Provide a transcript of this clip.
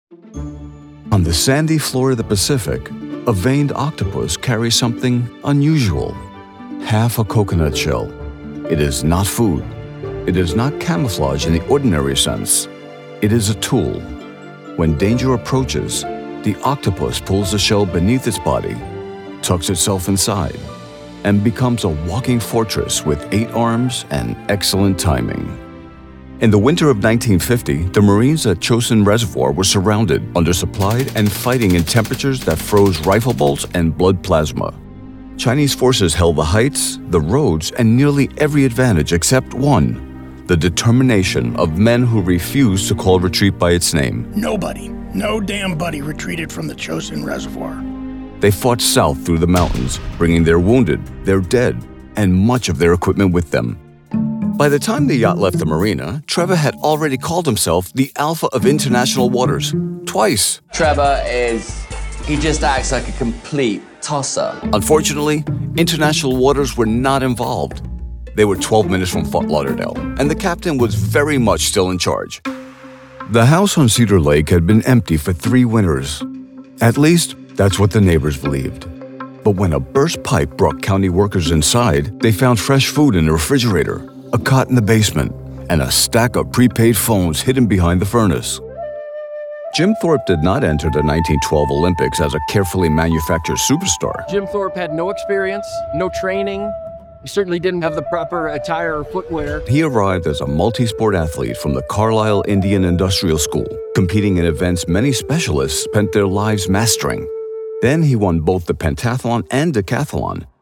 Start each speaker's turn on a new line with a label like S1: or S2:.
S1: On the sandy floor of the Pacific, a veined octopus carries something unusual: half a coconut shell. It is not food. It is not camouflage in the ordinary sense. It is a tool. When danger approaches, the octopus pulls the shell beneath its body, tucks itself inside, and becomes a walking fortress with 8 arms and excellent timing. In the winter of 1950, the Marines at Chosin Reservoir were surrounded, undersupplied, and fighting in temperatures that froze rifle bolts and blood plasma. Chinese forces held the heights, the roads, and nearly every advantage except one: the determination of men who refused to call retreat by its name.
S2: Nobody, no damn buddy retreated from the Chosin Reservoir.
S1: They fought south through the mountains, bringing their wounded, their dead, and much of their equipment with them. By the time the yacht left the marina, Trevor had already called himself the Alpha of international waters, twice.
S3: Trevor he just acts like a complete tosser.
S1: Unfortunately, international waters were not involved. They were 12 minutes from Fort Lauderdale, and the captain was very much still in charge. The house on Cedar Lake had been empty for 3 winters. At least, that's what the neighbors believed. But when a burst pipe brought county workers inside, they found fresh food in the refrigerator, a cot in the basement, and a stack of prepaid phones hidden behind the furnace. Jim Thorpe did not enter the 1912 Olympics as a carefully manufactured superstar.
S4: Jim Thorpe had no experience, no training. He certainly didn't have the proper attire or footwear.
S1: He arrived as a multi-sport athlete from the Carlisle Indian Industrial School, competing in events many specialists spent their lives mastering. Then he won both the pentathlon and decathlon,